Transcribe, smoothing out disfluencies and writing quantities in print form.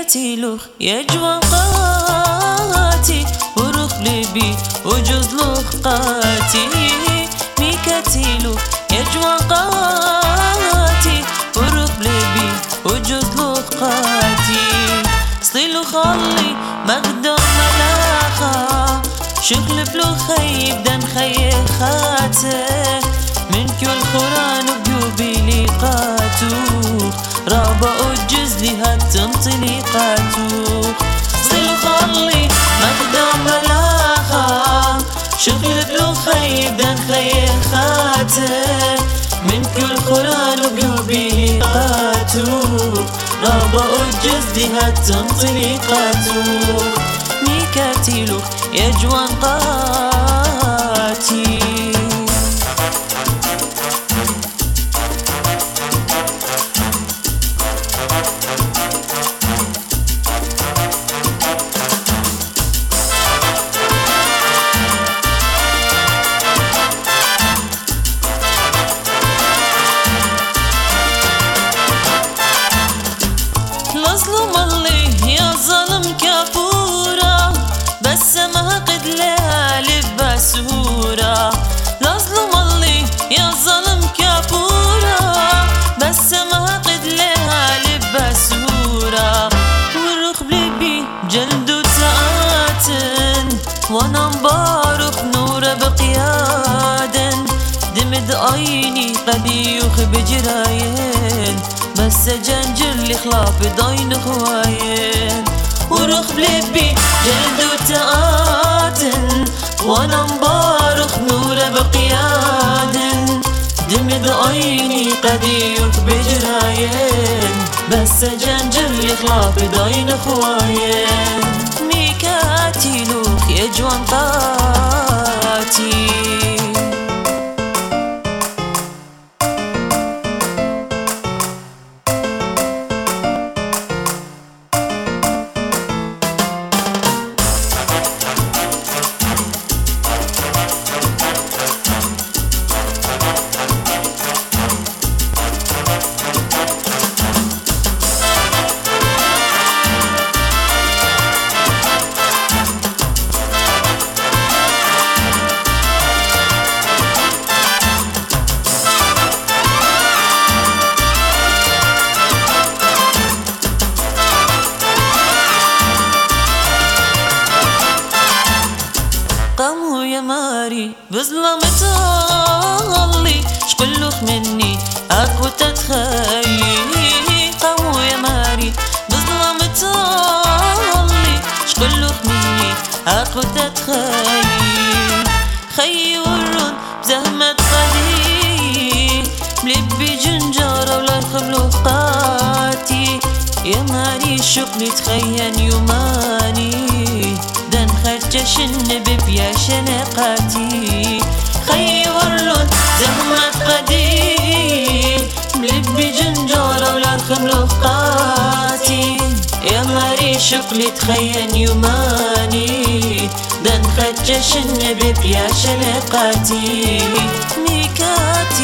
ميكاتيلوخ يا جوانقاتي ورخ لبي وجوز لوخقاتي ميكاتيلوخ يا جوانقاتي ورخ لبي وجوز لوخقاتي صليلو خلي مقدام ملاخا شغل بلو خيب دن خيخاته من كل خوران وقيوبي لقاتو رابا أجزلي هالتنطليقاتو صلو خلي مقدام ملاخا شغل بلو خيب دن خيخاته من كل خوران وقيوبي لقاتو رابا أجزلي هالتنطليقاتو ميكاتيلوخ يا جوانقاتي مظلوم اللي يا ظلم كافورة بس ما قد لها لبا سهورة مظلوم اللي يا ظلم كافورة بس ما قد لها لبا سهورة والرخ بلبي جلد تآتن وانا مبارك نور بقيادن دمد عيني قديوخ بجراين بس جنجر لي خلاف ضاين خواين ورخ بلبي جلد وتآتن وانا مبارخ نور بقيادن دمد عيني قديوخ بجراين بس جنجر لي خلاف ضاين خواين ميكاتيلوخ يا جوانقاتي قاموا يا ماري بظلمة اللي شقلوخ مني اكو تتخيلي قاموا يا ماري بظلمة اللي شقلوخ مني اكو تتخيلي خي ورون بزهمة قدي بلبي جنجارة ولا الخبلوقاتي يا ماري شقلي تخين يوماني دن خرجشن ببيا شنقاتي خي ورلون زهمة قدي بلبي جنجارة ولا الخملوقاتي يا ماري شقلي تخين يوماني دن خرجشن ببيا شنقاتي ميكاتي